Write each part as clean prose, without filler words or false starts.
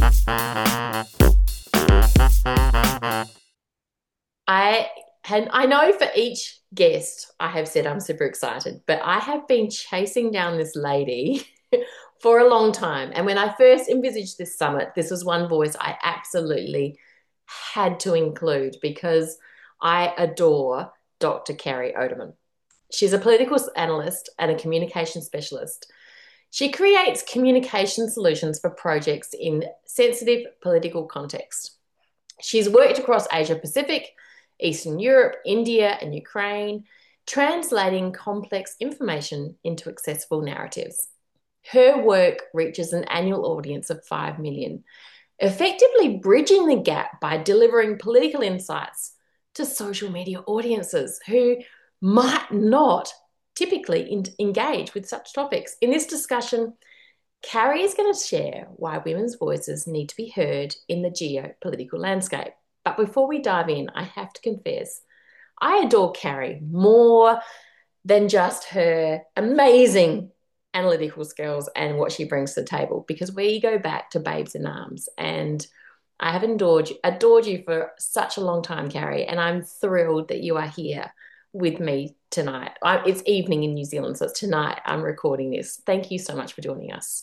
I know for each guest I have said I'm super excited, but I have been chasing down this lady for a long time. And when I first envisaged this summit, this was one voice I absolutely had to include because I adore Dr. Carrie Oderman. She's a political analyst and a communication specialist. She creates communication solutions for projects in sensitive political context. She's worked across Asia Pacific, Eastern Europe, India, and Ukraine, translating complex information into accessible narratives. Her work reaches an annual audience of 5 million, effectively bridging the gap by delivering political insights to social media audiences who might not typically engage with such topics. In this discussion, Carrie is going to share why women's voices need to be heard in the geopolitical landscape. But before we dive in, I have to confess, I adore Carrie more than just her amazing analytical skills and what she brings to the table, because we go back to Babes in Arms, and I have adored you for such a long time, Carrie, and I'm thrilled that you are here with me tonight. It's evening in New Zealand, so it's tonight I'm recording this. Thank you so much for joining us.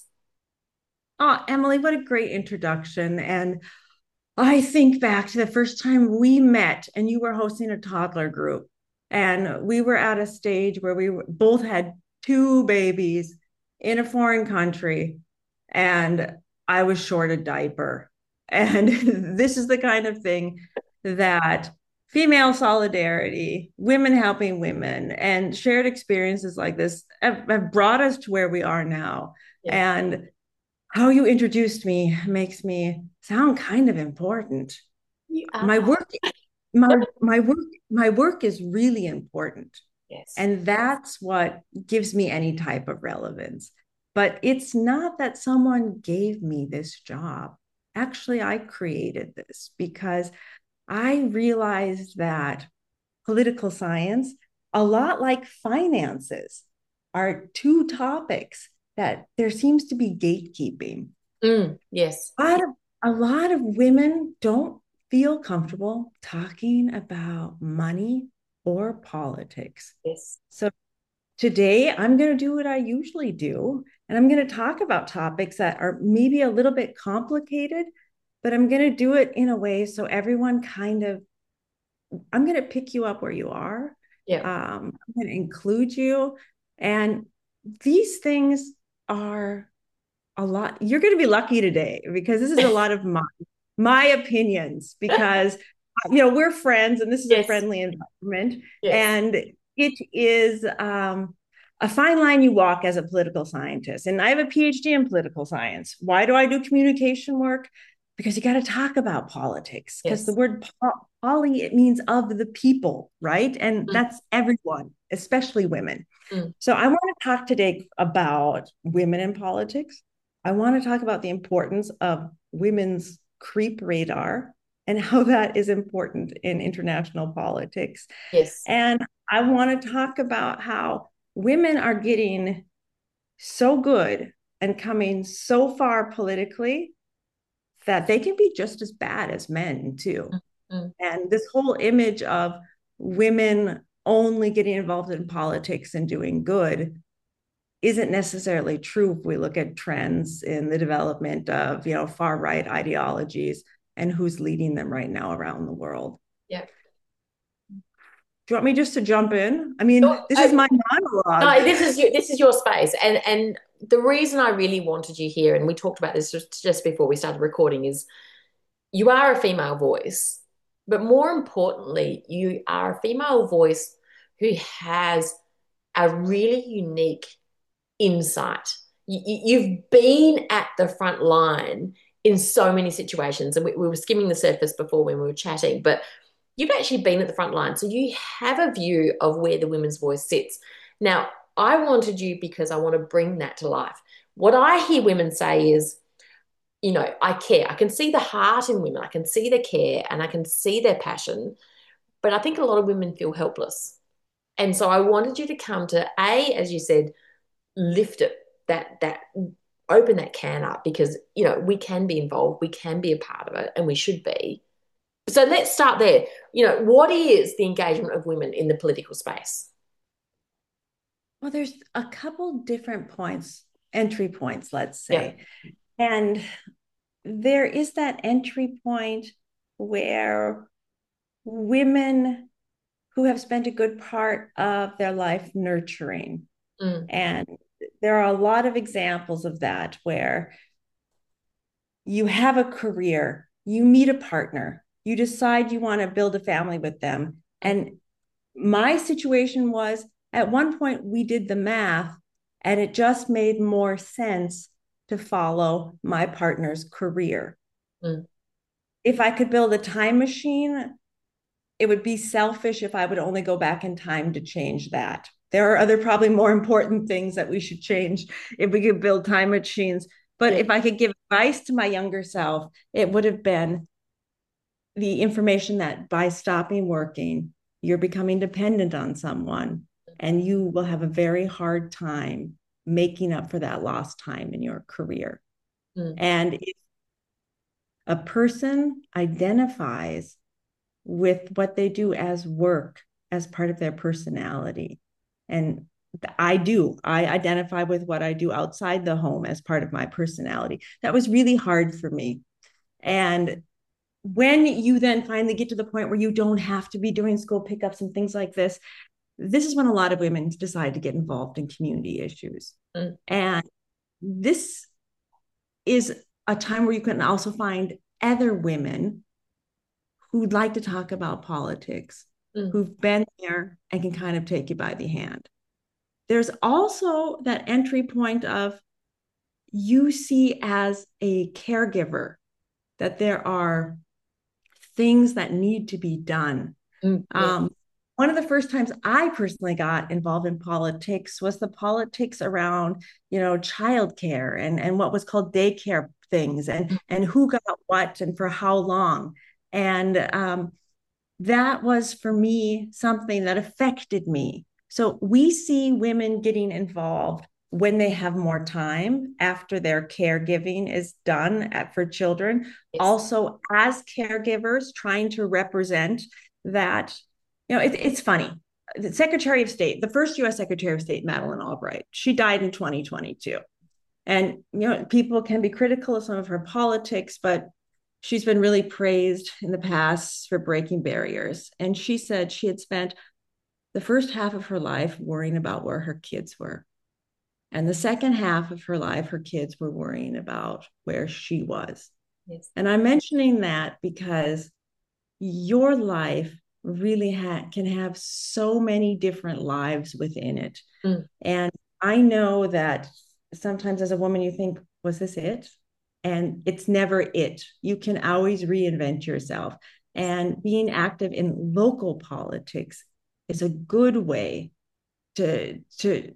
Oh, Emily, what a great introduction. And I think back to the first time we met and you were hosting a toddler group. And we were at a stage where both had two babies in a foreign country. And I was short a diaper. And this is the kind of thing that female solidarity, women helping women, and shared experiences like this have brought us to where we are now. Yeah. And how you introduced me makes me sound kind of important. You are. My work, my work is really important. Yes. And that's what gives me any type of relevance. But it's not that someone gave me this job. Actually, I created this because I realized that political science, a lot like finances, are two topics that there seems to be gatekeeping. Yes. A lot of, a lot of women don't feel comfortable talking about money or politics. Yes. So today I'm going to do what I usually do, and I'm going to talk about topics that are maybe a little bit complicated, but I'm going to do it in a way so everyone I'm going to pick you up where you are. Yeah. I'm going to include you. And these things are a lot. You're going to be lucky today because this is a lot of my opinions because we're friends and this is a Yes. friendly environment, Yes. and it is a fine line you walk as a political scientist. And I have a PhD in political science. Why do I do communication work? Because you got to talk about politics, because the Yes. word poly, it means of the people, right? And Mm, that's everyone, especially women. mm. So I want to talk today about women in politics. I want to talk about the importance of women's creep radar and how that is important in international politics. Yes. And I want to talk about how women are getting so good and coming so far politically that they can be just as bad as men too. Mm, mm. And this whole image of women only getting involved in politics and doing good isn't necessarily true if we look at trends in the development of far right ideologies and who's leading them right now around the world. Yeah. Do you want me just to jump in? I mean, Oh, this is my monologue. no, this is your space, and the reason I really wanted you here, and we talked about this just before we started recording, is you are a female voice, but more importantly, you are a female voice who has a really unique insight. You've been at the front line in so many situations, and we were skimming the surface before when we were chatting, but you've actually been at the front line. So you have a view of where the women's voice sits. Now, I wanted you because I want to bring that to life. What I hear women say is, I care. I can see the heart in women. I can see the care and I can see their passion. But I think a lot of women feel helpless. And so I wanted you to come to, as you said, lift it, that open that can up because, we can be involved, we can be a part of it, and we should be. So let's start there. What is the engagement of women in the political space? Well, there's a couple different points, entry points, let's Yeah. say. And there is that entry point where women who have spent a good part of their life nurturing. Mm, And there are a lot of examples of that where you have a career, you meet a partner, you decide you want to build a family with them. mm, And my situation was at one point we did the math and it just made more sense to follow my partner's career. mm. If I could build a time machine, it would be selfish if I would only go back in time to change that. There are other probably more important things that we should change if we could build time machines. But Yeah. if I could give advice to my younger self, it would have been the information that by stopping working, you're becoming dependent on someone and you will have a very hard time making up for that lost time in your career. Mm, And if a person identifies with what they do as work as part of their personality, and I identify with what I do outside the home as part of my personality. That was really hard for me. And when you then finally get to the point where you don't have to be doing school pickups and things like this is when a lot of women decide to get involved in community issues. mm, And this is a time where you can also find other women who'd like to talk about politics, mm. who've been there and can kind of take you by the hand. There's also that entry point of you see as a caregiver that there are things that need to be done. Yeah. One of the first times I personally got involved in politics was the politics around, childcare and what was called daycare things and who got what and for how long. And that was for me something that affected me. So we see women getting involved when they have more time after their caregiving is done for children. Yes. Also, as caregivers, trying to represent that, it's funny. The Secretary of State, the first US Secretary of State, Madeleine Albright, she died in 2022. And, people can be critical of some of her politics, but she's been really praised in the past for breaking barriers. And she said she had spent the first half of her life worrying about where her kids were. And the second half of her life, her kids were worrying about where she was. Yes. And I'm mentioning that because your life really can have so many different lives within it. Mm, And I know that sometimes as a woman, you think, was this it? And it's never it. You can always reinvent yourself. And being active in local politics is a good way to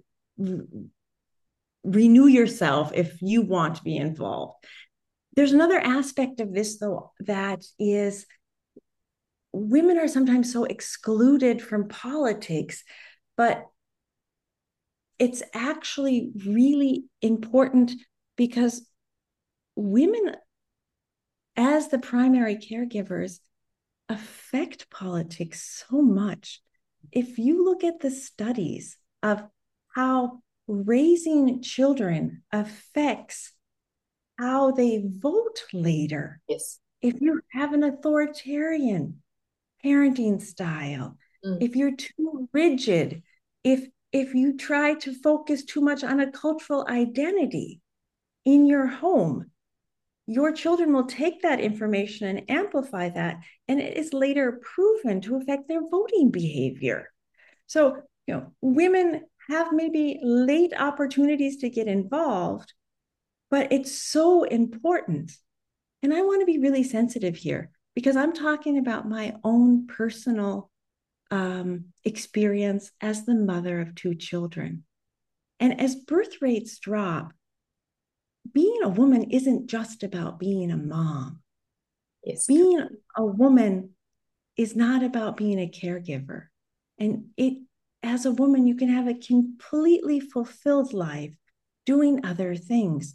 renew yourself if you want to be involved. There's another aspect of this, though, that is women are sometimes so excluded from politics, but it's actually really important because women, as the primary caregivers, affect politics so much. If you look at the studies of how raising children affects how they vote later, yes. if you have an authoritarian parenting style, Mm, if you're too rigid, if you try to focus too much on a cultural identity in your home, your children will take that information and amplify that, and it is later proven to affect their voting behavior. So, women have maybe late opportunities to get involved, but it's so important. And I want to be really sensitive here because I'm talking about my own personal experience as the mother of two children. And as birth rates drop, being a woman isn't just about being a mom. yes. Being a woman is not about being a caregiver. And as a woman, you can have a completely fulfilled life doing other things.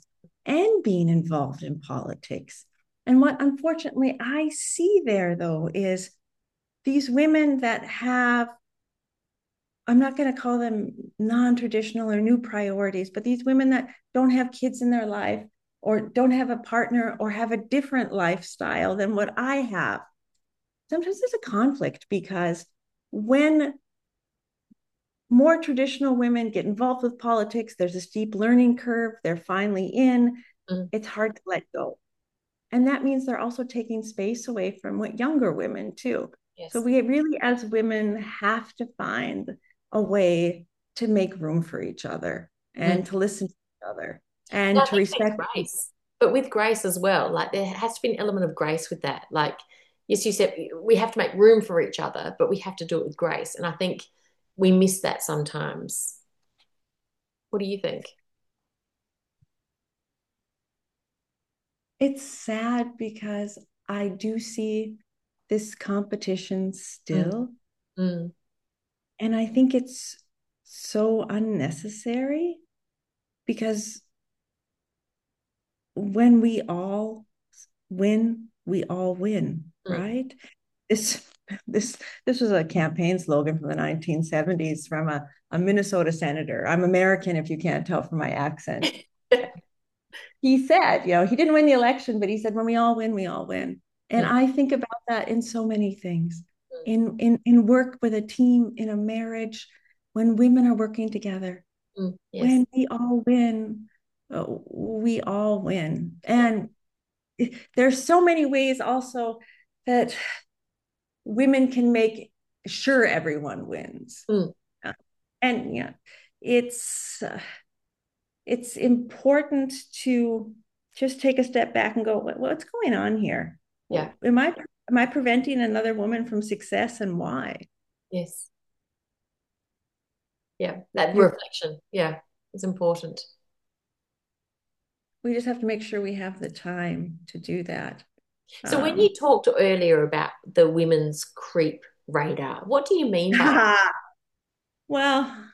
and being involved in politics. And what unfortunately I see there, though, is these women that have, I'm not going to call them non-traditional or new priorities, but these women that don't have kids in their life or don't have a partner or have a different lifestyle than what I have. Sometimes there's a conflict because when more traditional women get involved with politics, there's a steep learning curve, they're finally in, it's hard to let go. And that means they're also taking space away from what younger women too. So Yes. we really, as women, have to find a way to make room for each other and to listen to each other And and I to think there's respect. grace, but with grace as well. Like there has to be an element of grace with that. Like, yes, you said we have to make room for each other, but we have to do it with grace. And I think we miss that sometimes. What do you think? It's sad because I do see this competition Mm, still, mm, and I think it's so unnecessary because when we all win, we all win, mm. right? This this this was a campaign slogan from the 1970s from a Minnesota senator. I'm American if you can't tell from my accent. He said, he didn't win the election, but he said, when we all win, we all win. And Mm, I think about that in so many things. mm, In work with a team, in a marriage, when women are working together, yes. when we all win. Yeah. And there's so many ways also that women can make sure everyone wins. Mm, Uh, and it's it's important to just take a step back and go, what's going on here? yeah. Am I preventing another woman from success, and why? Yes. Yeah. That You, reflection. Yeah. It's important. we just have to make sure we have the time to do that. So when you talked earlier about the women's creep radar, what do you mean by Well,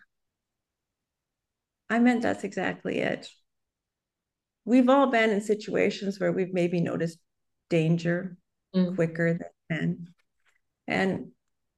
I meant that's exactly it. We've all been in situations where we've maybe noticed danger that? quicker than men. And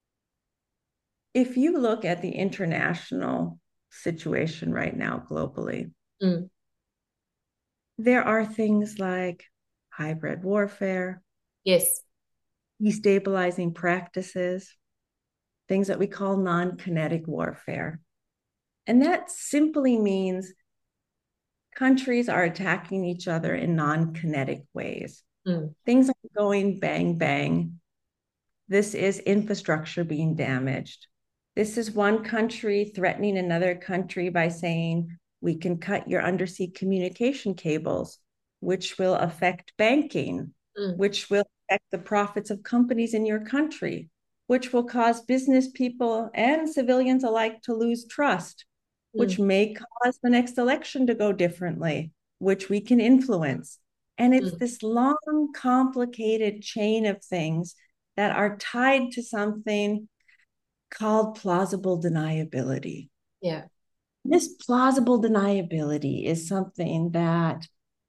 if you look at the international situation right now globally, Mm, there are things like hybrid warfare, yes. destabilizing practices, things that we call non kinetic warfare. And that simply means countries are attacking each other in non kinetic ways. Mm, Things are going bang, bang. This is infrastructure being damaged. This is one country threatening another country by saying, we can cut your undersea communication cables, which will affect banking, mm, which will affect the profits of companies in your country, which will cause business people and civilians alike to lose trust, which mm, may cause the next election to go differently, which we can influence. And it's mm. this long, complicated chain of things that are tied to something called plausible deniability. Yeah. This plausible deniability is something that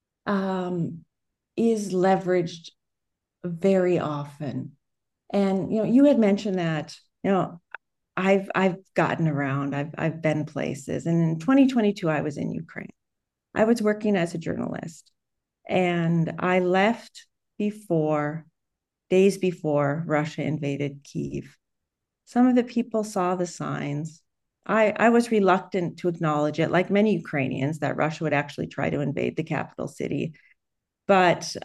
is leveraged very often. And you had mentioned that I've gotten around. I've been places. And in 2022, I was in Ukraine. I was working as a journalist, and I left before days before Russia invaded Kyiv. Some of the people saw the signs. I was reluctant to acknowledge it, like many Ukrainians, that Russia would actually try to invade the capital city. But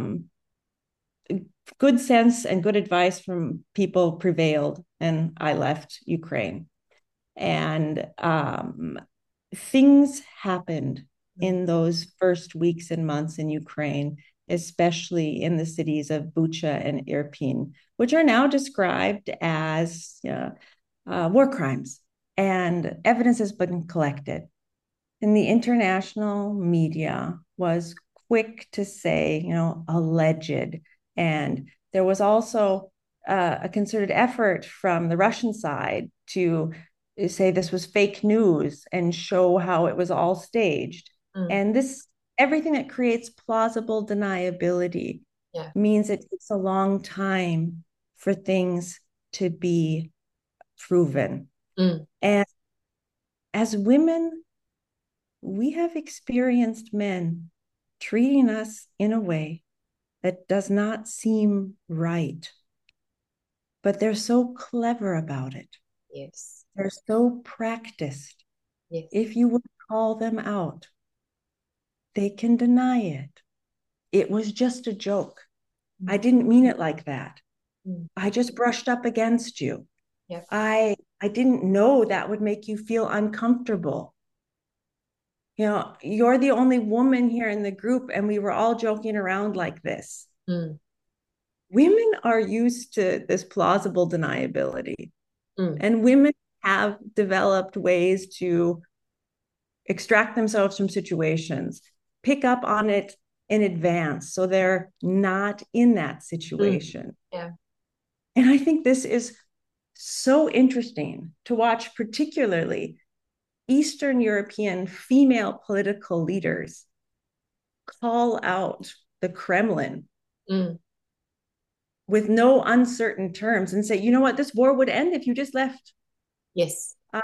good sense and good advice from people prevailed, and I left Ukraine. And things happened Mm, in those first weeks and months in Ukraine, especially in the cities of Bucha and Irpin, which are now described as war crimes. And evidence has been collected. And the international media was quick to say, alleged. And there was also a concerted effort from the Russian side to say this was fake news and show how it was all staged. mm, And this everything that creates plausible deniability Yeah. means it takes a long time for things to be proven. Mm. And as women, we have experienced men treating us in a way that does not seem right, but they're so clever about it. Yes. They're so practiced. Yes. If you would call them out, they can deny it. It was just a joke. I didn't mean it like that. Mm. I just brushed up against you. Yeah. I didn't know that would make you feel uncomfortable. You're the only woman here in the group, and we were all joking around like this. Mm. Women are used to this plausible deniability, Mm. and women have developed ways to extract themselves from situations, pick up on it in advance so they're not in that Mm. situation. Yeah. And I think this is so interesting to watch, particularly Eastern European female political leaders call out the Kremlin Mm. with no uncertain terms and say, you know what, this war would end if you just left. Yes. Uh,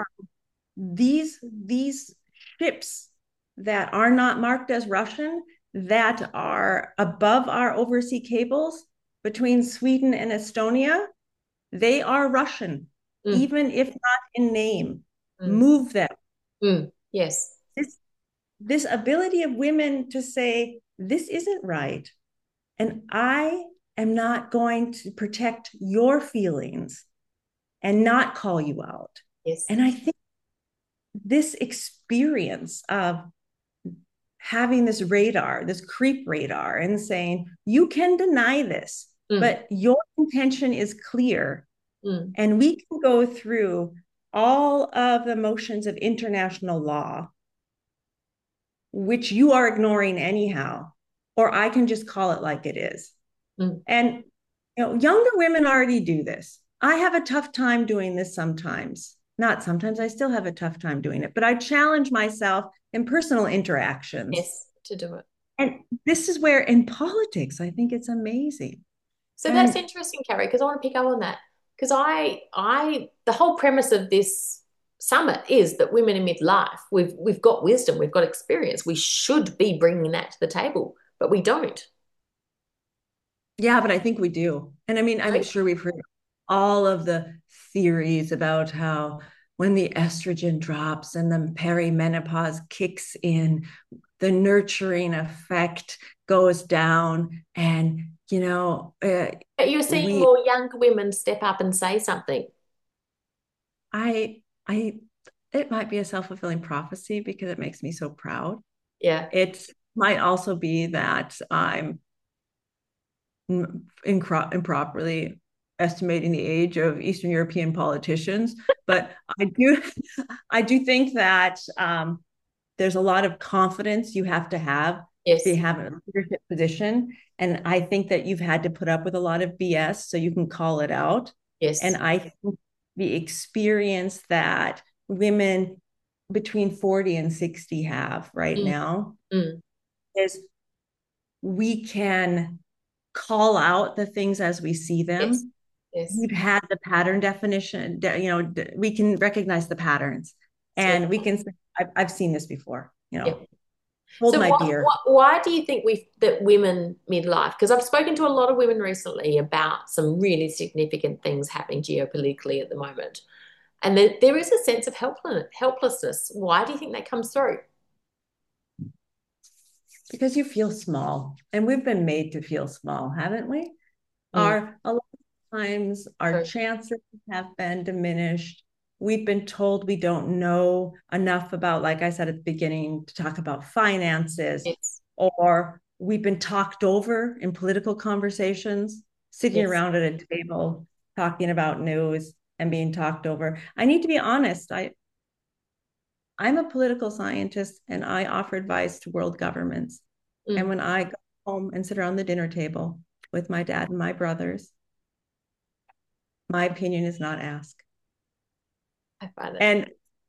these ships that are not marked as Russian, that are above our overseas cables between Sweden and Estonia, they are Russian, Mm. even if not in name. Mm. Move them. Mm. Yes. This ability of women to say, this isn't right, and I am not going to protect your feelings and not call you out. Yes. And I think this experience of having this radar, this creep radar, and saying, you can deny this, Mm. but your intention is clear. Mm. And we can go through all of the motions of international law, which you are ignoring anyhow, or I can just call it like it is. Mm. And younger women already do this. I have a tough time doing this sometimes. Not sometimes, I still have a tough time doing it, but I challenge myself in personal interactions. Yes. To do it. And this is where in politics, I think it's amazing. So that's And interesting, Carrie, because I want to pick up on that. Because the whole premise of this summit is that women in midlife, we've got wisdom, we've got experience. We should be bringing that to the table, but we don't. yeah, but I think we do. And I mean, I'm Right? sure we've heard all of the theories about how when the estrogen drops and the perimenopause kicks in, the nurturing effect goes down. And, But you're seeing we, more young women step up and say something. I, it might be a self-fulfilling prophecy because it makes me so proud. Yeah. It might also be that I'm improperly estimating the age of Eastern European politicians, but I do think that there's a lot of confidence you have to have be Yes. having a leadership position, and I think that you've had to put up with a lot of BS so you can call it out. And Yes. I think the experience that women between 40 and 60 have right Mm. now Mm. is we can call out the things as we see Yes. them. Yes. We've had the pattern definition, we can recognize the patterns Yeah. and we can say, I've seen this before, Yeah. hold So my beer. why do you think that women midlife? Because I've spoken to a lot of women recently about some really significant things happening geopolitically at the moment. And there is a sense of helplessness. Why do you think that comes through? Because you feel small and we've been made to feel small, haven't we? Mm. A lot of times our True. chances have been diminished. We've been told we don't know enough about, like I said at the beginning, to talk about finances, Yes. or we've been talked over in political conversations, sitting Yes. around at a table talking about news and being talked over. I need to be honest. I'm a political scientist and I offer advice to world governments. And Mm. when I go home and sit around the dinner table with my dad and my brothers, my opinion is not asked. I find it. And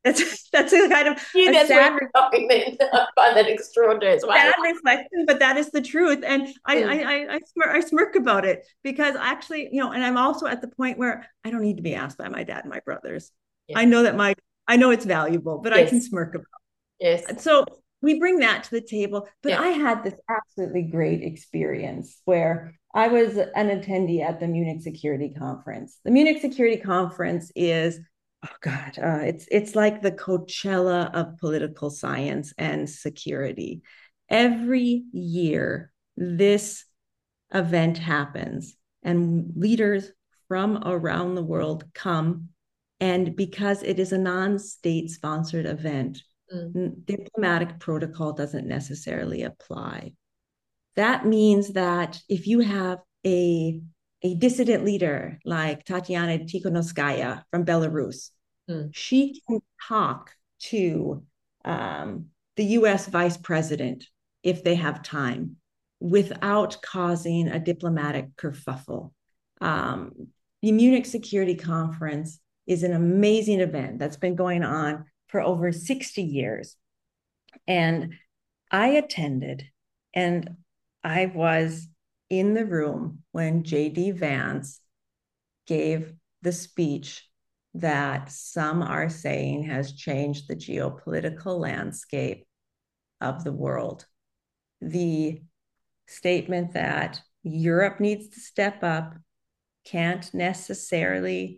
That's a kind of Yeah, a that's where sad, you're going then. I find that extraordinary as well. sad reflection, but that is the truth. And Mm, I smirk about it because actually, and I'm also at the point where I don't need to be asked by my dad and my brothers. yeah. I know that I know it's valuable, but I can Yes. smirk about Yes. it. So we bring that to the table. But Yeah. I had this absolutely great experience where I was an attendee at the Munich Security Conference. The Munich Security Conference is, oh God, it's like the Coachella of political science and security. Every year, this event happens, and leaders from around the world come. And because it is a non-state sponsored event, Mm, diplomatic protocol doesn't necessarily apply. That means that if you have a dissident leader like Tatiana Tikhonovskaya from Belarus, mm, she can talk to the US vice president if they have time without causing a diplomatic kerfuffle. The Munich Security Conference is an amazing event that's been going on for over 60 years. And I attended, and I was in the room when J.D. Vance gave the speech that some are saying has changed the geopolitical landscape of the world. The statement that Europe needs to step up can't necessarily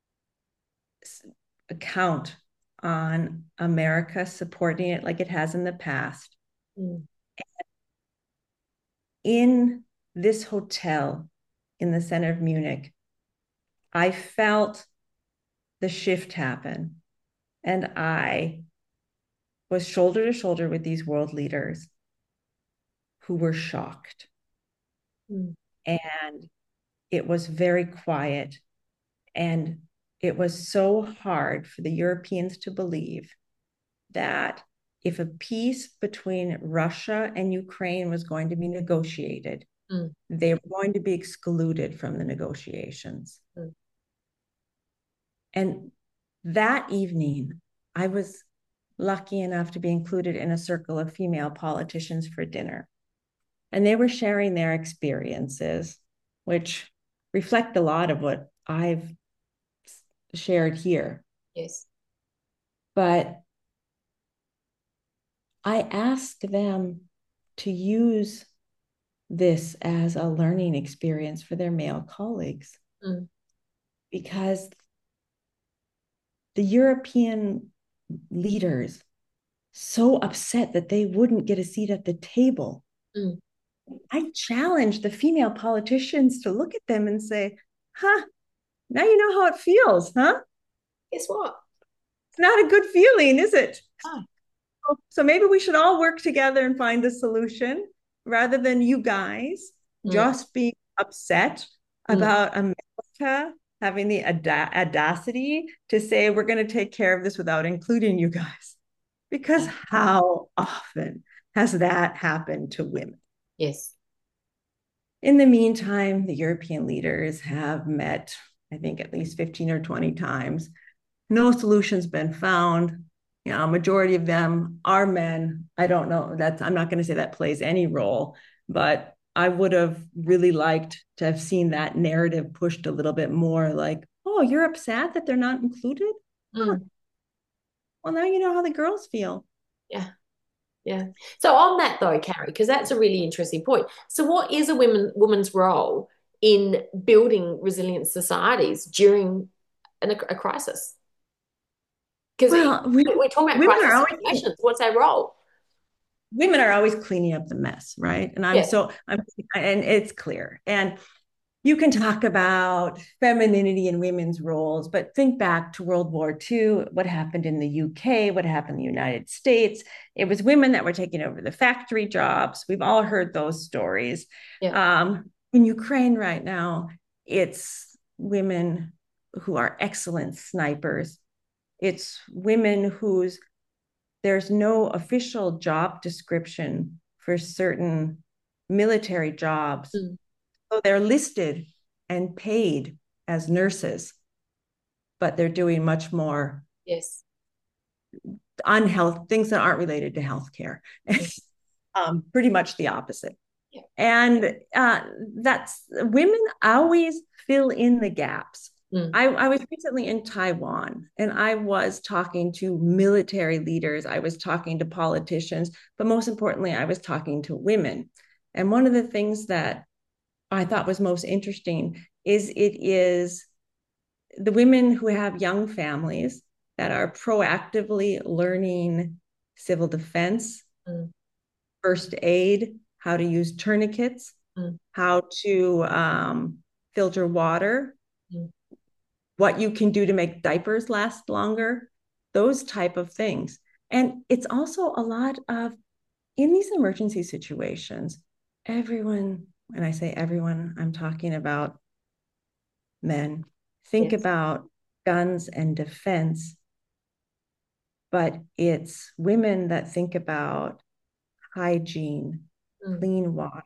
count on America supporting it like it has in the past. mm, In this hotel in the center of Munich, I felt the shift happen. And I was shoulder to shoulder with these world leaders who were shocked. mm, And it was very quiet. And it was so hard for the Europeans to believe that if a peace between Russia and Ukraine was going to be negotiated, mm, they were going to be excluded from the negotiations. mm. And that evening, I was lucky enough to be included in a circle of female politicians for dinner. And they were sharing their experiences, which reflect a lot of what I've shared here. Yes. But I asked them to use this as a learning experience for their male colleagues Mm, because the European leaders so upset that they wouldn't get a seat at the table. mm. I challenged the female politicians to look at them and say, huh, now you know how it feels, huh? Guess what? It's not a good feeling, is it? Ah, So maybe we should all work together and find a solution rather than you guys mm, just being upset mm. about America having the audacity to say we're going to take care of this without including you guys. Because Yeah. how often has that happened to women? Yes. In the meantime, the European leaders have met, I think, at least 15 or 20 times. No solution's been found. A majority of them are men. I don't know. I'm not going to say that plays any role, but I would have really liked to have seen that narrative pushed a little bit more like, oh, you're upset that they're not included? Huh. Mm, Well, now you know how the girls feel. yeah. Yeah. So on that though, Carrie, because that's a really interesting point. So what is a woman's role in building resilient societies during a crisis? Because Well, we're talking about women are crisis always situations. What's our role? women are always cleaning up the mess, right? And Yeah. and it's clear. And you can talk about femininity and women's roles, but think back to World War II, what happened in the UK, what happened in the United States. It was women that were taking over the factory jobs. We've all heard those stories. Yeah. In Ukraine right now, it's women who are excellent snipers. It's women whose there's no official job description for certain military jobs. Mm, So they're listed and paid as nurses, but they're doing much more yes. unhealth things that aren't related to healthcare. Mm. Pretty much the opposite. Yeah. And that's women always fill in the gaps. Mm. I was recently in Taiwan and I was talking to military leaders, I was talking to politicians, but most importantly, I was talking to women. And one of the things that I thought was most interesting is it is the women who have young families that are proactively learning civil defense, Mm. first aid, how to use tourniquets, Mm. how to filter water, Mm. what you can do to make diapers last longer, those type of things. And it's also a lot of in these emergency situations, everyone, when I say everyone, I'm talking about men, think Yes. about guns and defense, but it's women that think about hygiene, Mm. clean water,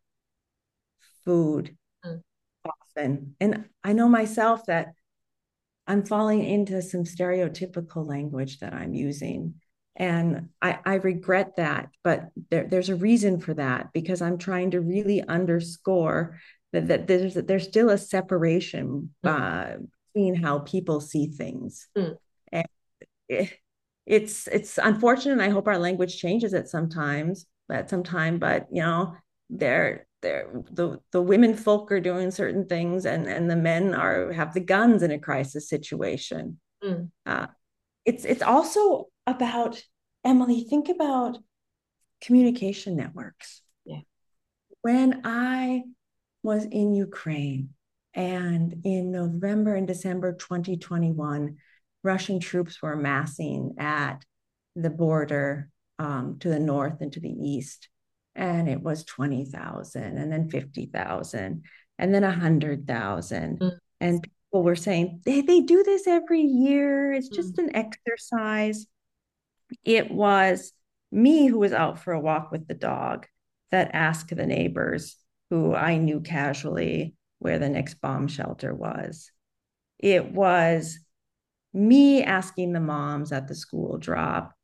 food Mm. often. And I know myself that I'm falling into some stereotypical language that I'm using. And I regret that, but there's a reason for that because I'm trying to really underscore that there's still a separation Mm. between how people see things. Mm. And it, it's unfortunate. I hope our language changes at some time, but they're the women folk are doing certain things and the men are have the guns in a crisis situation. Mm. Uh, it's also about Emily, think about communication networks. Yeah. When I was in Ukraine and in November and December 2021, Russian troops were massing at the border to the north and to the east. And it was 20,000 and then 50,000 and then 100,000. Mm. And people were saying, they do this every year. It's Mm. just an exercise. It was me who was out for a walk with the dog that asked the neighbors who I knew casually where the next bomb shelter was. It was me asking the moms at the school drop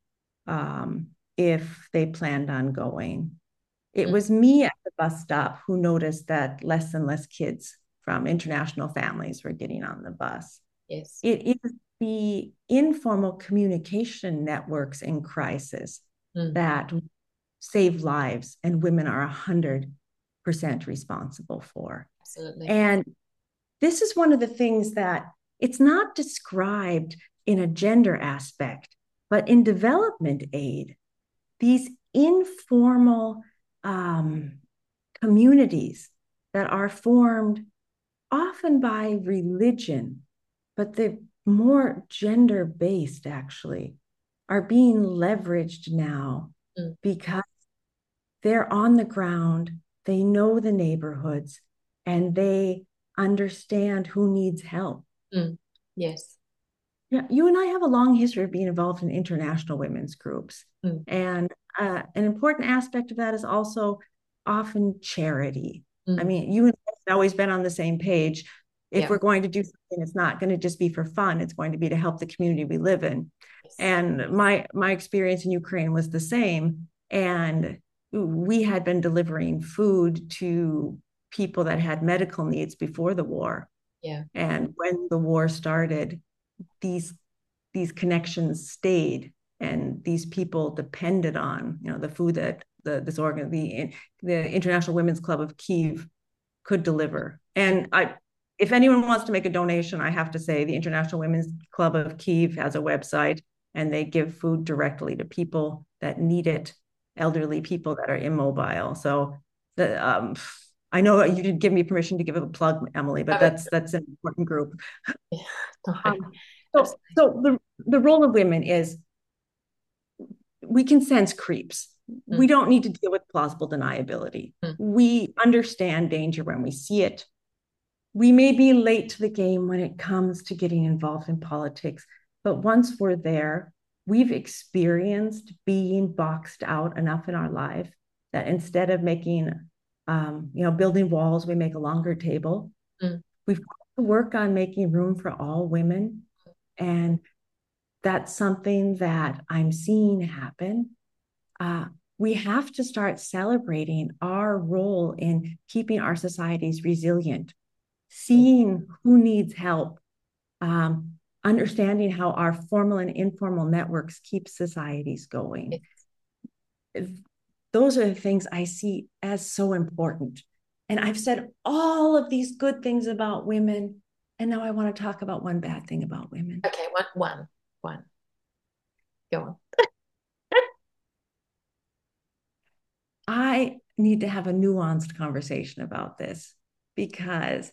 if they planned on going. It Mm. was me at the bus stop who noticed that less and less kids from international families were getting on the bus. Yes. It is the informal communication networks in crisis Mm. that save lives and women are 100% responsible for. Absolutely. And this is one of the things that it's not described in a gender aspect, but in development aid, these informal um, communities that are formed often by religion, but they're more gender based actually, are being leveraged now Mm. because they're on the ground, they know the neighborhoods, and they understand who needs help. Mm. Yes. Yeah, you and I have a long history of being involved in international women's groups. Mm. And an important aspect of that is also often charity. I Mm. mean, you and I have always been on the same page. If Yeah. we're going to do something, it's not going to just be for fun. It's going to be to help the community we live in. Yes. And my experience in Ukraine was the same. And we had been delivering food to people that had medical needs before the war. Yeah. And when the war started, these these connections stayed and these people depended on the food that the International Women's Club of Kiev could deliver. And I if anyone wants to make a donation, I have to say the International Women's Club of Kiev has a website and they give food directly to people that need it, elderly people that are immobile. So the I know you didn't give me permission to give it a plug, Emily, but Oh, that's an important group. yeah. No, Um, so, absolutely. so the role of women is we can sense creeps. We Mm. don't need to deal with plausible deniability. Mm. We understand danger when we see it. We may be late to the game when it comes to getting involved in politics, but once we're there, we've experienced being boxed out enough in our life that instead of making, building walls, we make a longer table. Mm. We've got to work on making room for all women and that's something that I'm seeing happen. Uh, we have to start celebrating our role in keeping our societies resilient, seeing who needs help, understanding how our formal and informal networks keep societies going. Those are the things I see as so important. And I've said all of these good things about women, and now I want to talk about one bad thing about women. Okay, one. Go on. I need to have a nuanced conversation about this because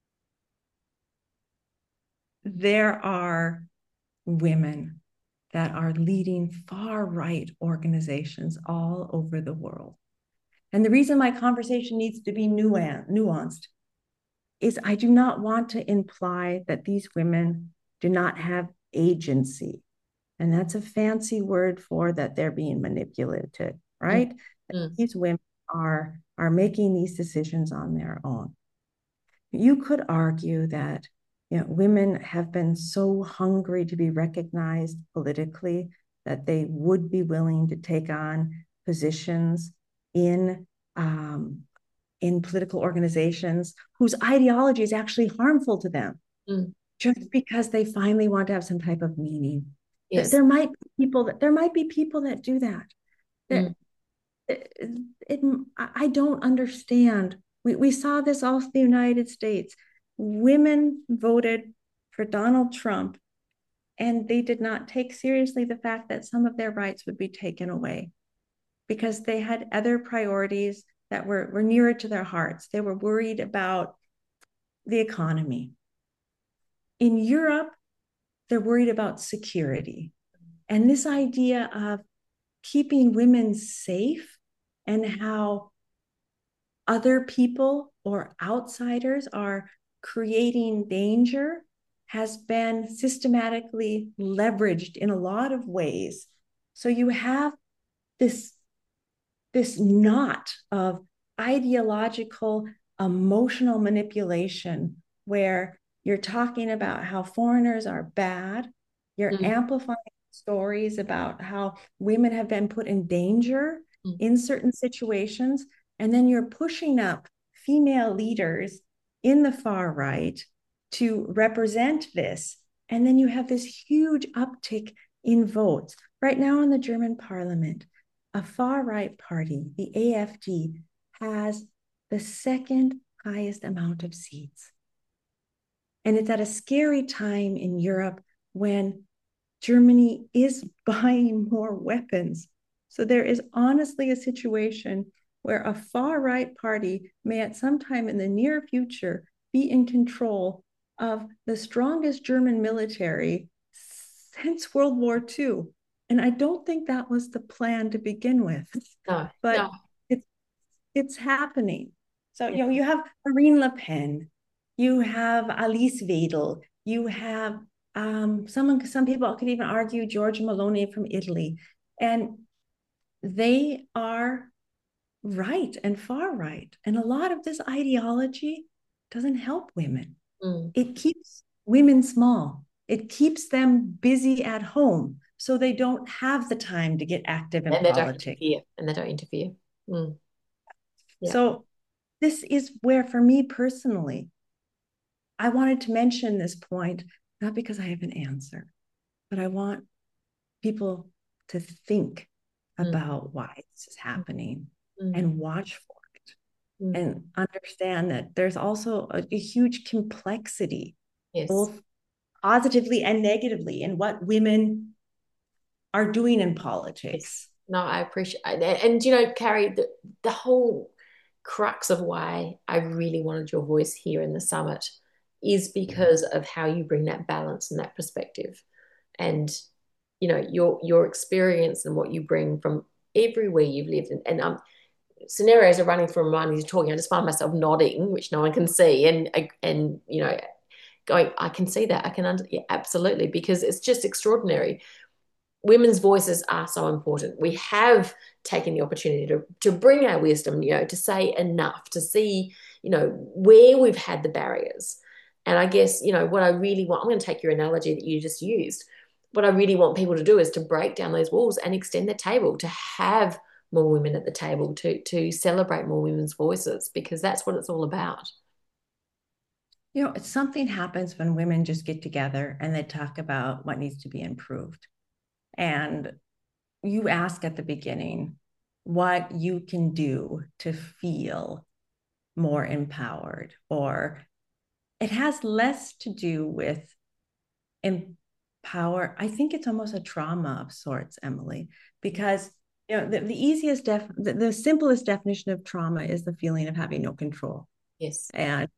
there are women that are leading far right organizations all over the world. And the reason my conversation needs to be nuanced is I do not want to imply that these women do not have agency. And that's a fancy word for that they're being manipulated, Mm, right? mm, These women are making these decisions on their own. You could argue that women have been so hungry to be recognized politically that they would be willing to take on positions in um, in political organizations whose ideology is actually harmful to them, mm. just because they finally want to have some type of meaning. Yes. There might be people that do that. Mm, That it, I don't understand. We saw this all in the United States. Women voted for Donald Trump, and they did not take seriously the fact that some of their rights would be taken away because they had other priorities that were nearer to their hearts. They were worried about the economy. In Europe, they're worried about security. And this idea of keeping women safe and how other people or outsiders are creating danger has been systematically leveraged in a lot of ways. So you have this this knot of ideological, emotional manipulation where you're talking about how foreigners are bad, you're mm, amplifying stories about how women have been put in danger mm. in certain situations, and then you're pushing up female leaders in the far right to represent this. And then you have this huge uptick in votes. Right now in the German parliament, a far right party, the AfD, has the second highest amount of seats. And it's at a scary time in Europe when Germany is buying more weapons. So there is honestly a situation where a far right party may at some time in the near future be in control of the strongest German military since World War II. And I don't think that was the plan to begin with, No, but no. it's it's happening. So Yeah. you have Marine Le Pen, you have Alice Weidel, you have some people could even argue Giorgia Meloni from Italy, and they are right and far right. And a lot of this ideology doesn't help women. Mm. It keeps women small. It keeps them busy at home, so they don't have the time to get active in And they don't politics. interfere. And they don't interfere. Mm. Yeah. So this is where, for me personally, I wanted to mention this point, not because I have an answer, but I want people to think Mm, about why this is happening mm, and watch for it mm. and understand that there's also a huge complexity, Yes. both positively and negatively, in what women are doing in Yes. politics. No, I appreciate and Carrie, the whole crux of why I really wanted your voice here in the summit is because of how you bring that balance and that perspective. And your experience and what you bring from everywhere you've lived and scenarios are running through my mind as you're talking. I just find myself nodding, which no one can see, and going, I can see that. I can yeah, absolutely, because it's just extraordinary. Women's voices are so important. We have taken the opportunity to bring our wisdom, to say enough, to see, where we've had the barriers. And I guess, what I really want, I'm going to take your analogy that you just used. what I really want people to do is to break down those walls and extend the table, to have more women at the table, to celebrate more women's voices, because that's what it's all about. Something happens when women just get together and they talk about what needs to be improved. And you ask at the beginning what you can do to feel more empowered, or it has less to do with empower. I think it's almost a trauma of sorts, Emily, because the simplest definition of trauma is the feeling of having no control. Yes. And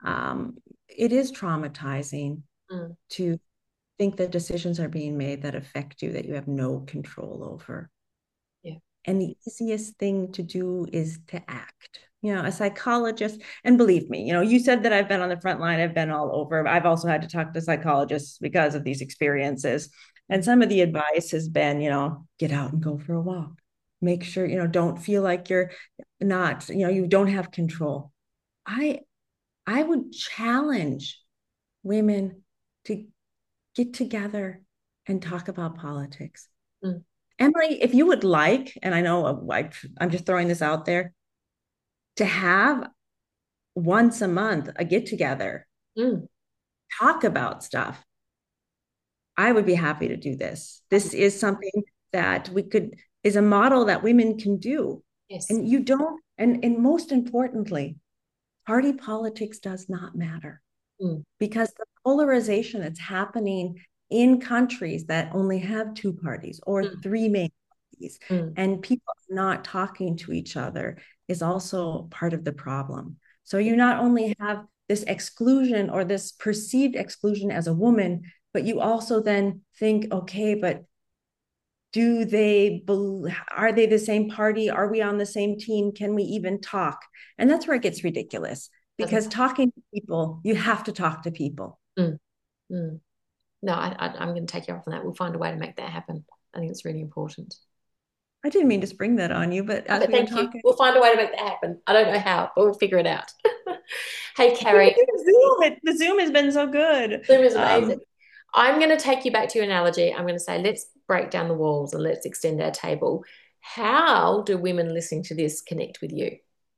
it is traumatizing to think that decisions are being made that affect you, that you have no control over. Yeah. And the easiest thing to do is to act. A psychologist, and believe me, you said that I've been on the front line, I've been all over. I've also had to talk to psychologists because of these experiences. And some of the advice has been, get out and go for a walk. Make sure, don't feel like you're not, you don't have control. I would challenge women to get together and talk about politics. Emily, if you would like, and I know I'm just throwing this out there, to have once a month a get together, talk about stuff, I would be happy to do this. This is something that is a model that women can do. Yes. And you don't, and most importantly, party politics does not matter because the polarization that's happening in countries that only have two parties or three main parties and people not talking to each other is also part of the problem. So you not only have this exclusion or this perceived exclusion as a woman, but you also then think, okay, but are they the same party? Are we on the same team? Can we even talk? And that's where it gets ridiculous, because talking to people, you have to talk to people. No, I'm going to take you off on that. We'll find a way to make that happen. I think it's really important. I didn't mean to spring that on you, but as we were talking, we'll find a way to make that happen. I don't know how, but we'll figure it out. Hey, Carrie. The Zoom has been so good. Zoom is amazing. I'm going to take you back to your analogy. I'm going to say, let's break down the walls and let's extend our table. How do women listening to this connect with you?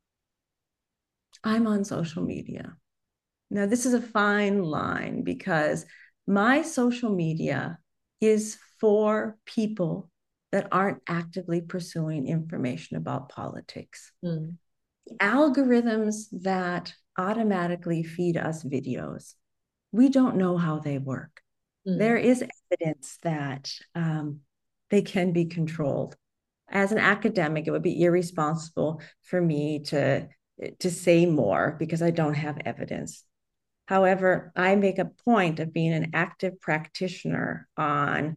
I'm on social media. Now, this is a fine line because my social media is for people that aren't actively pursuing information about politics. The algorithms that automatically feed us videos, we don't know how they work. There is evidence that they can be controlled. As an academic, it would be irresponsible for me to say more because I don't have evidence. However, I make a point of being an active practitioner on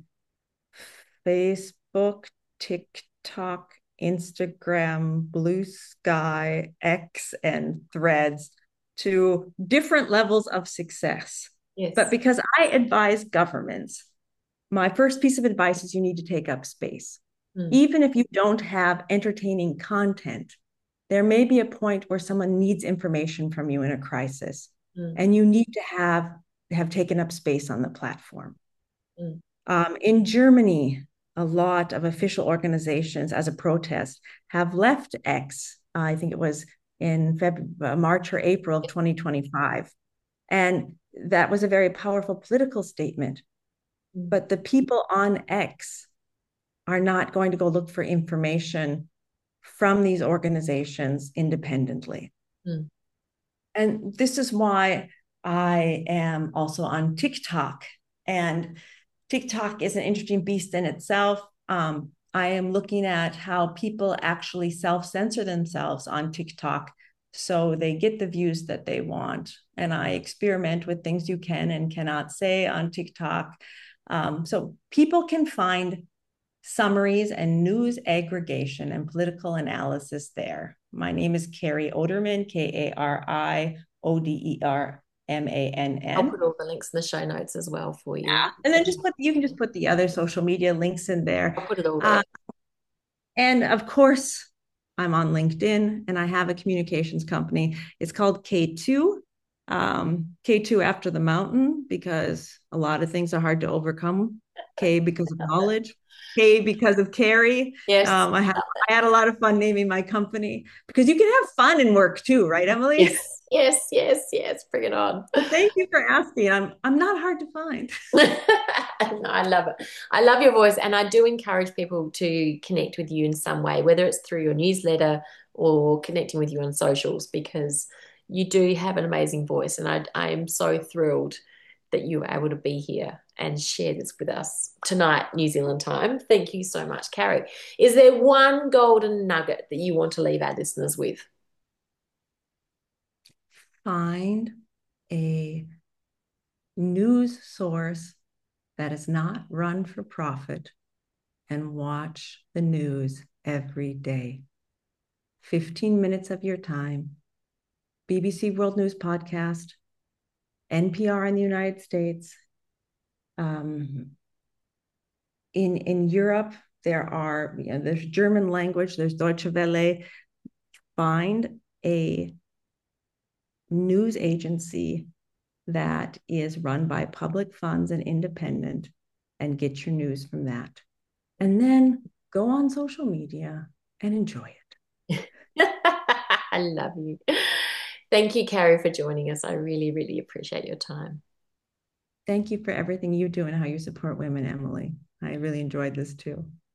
Facebook, TikTok, Instagram, Blue Sky, X, and Threads to different levels of success. Yes. But because I advise governments, my first piece of advice is you need to take up space. Even if you don't have entertaining content, there may be a point where someone needs information from you in a crisis, and you need to have taken up space on the platform. In Germany, a lot of official organizations as a protest have left X. I think it was in March or April of 2025. And that was a very powerful political statement. But the people on X are not going to go look for information from these organizations independently. And this is why I am also on TikTok. And TikTok is an interesting beast in itself. I am looking at how people actually self-censor themselves on TikTok so they get the views that they want. And I experiment with things you can and cannot say on TikTok. So people can find summaries and news aggregation and political analysis there. My name is Carrie Oderman, KarioderMann. I'll put all the links in the show notes as well for you. Yeah. And then you can just put the other social media links in there. I'll put it all there. And of course, I'm on LinkedIn and I have a communications company. It's called K2. K2 after the mountain, because a lot of things are hard to overcome K because of knowledge, K because of Carrie. Yes. I had a lot of fun naming my company because you can have fun in work too, right, Emily? Yes, yes, yes, yes. Bring it on. So thank you for asking. I'm not hard to find. No, I love it. I love your voice, and I do encourage people to connect with you in some way, whether it's through your newsletter or connecting with you on socials, because you do have an amazing voice, and I am so thrilled that you were able to be here and share this with us tonight, New Zealand time. Thank you so much, Carrie. Is there one golden nugget that you want to leave our listeners with? Find a news source that is not run for profit and watch the news every day. 15 minutes of your time. BBC World News Podcast, NPR in the United States. In Europe, there's German language, there's Deutsche Welle. Find a news agency that is run by public funds and independent and get your news from that. And then go on social media and enjoy it. I love you. Thank you, Carrie, for joining us. I really, really appreciate your time. Thank you for everything you do and how you support women, Emily. I really enjoyed this too.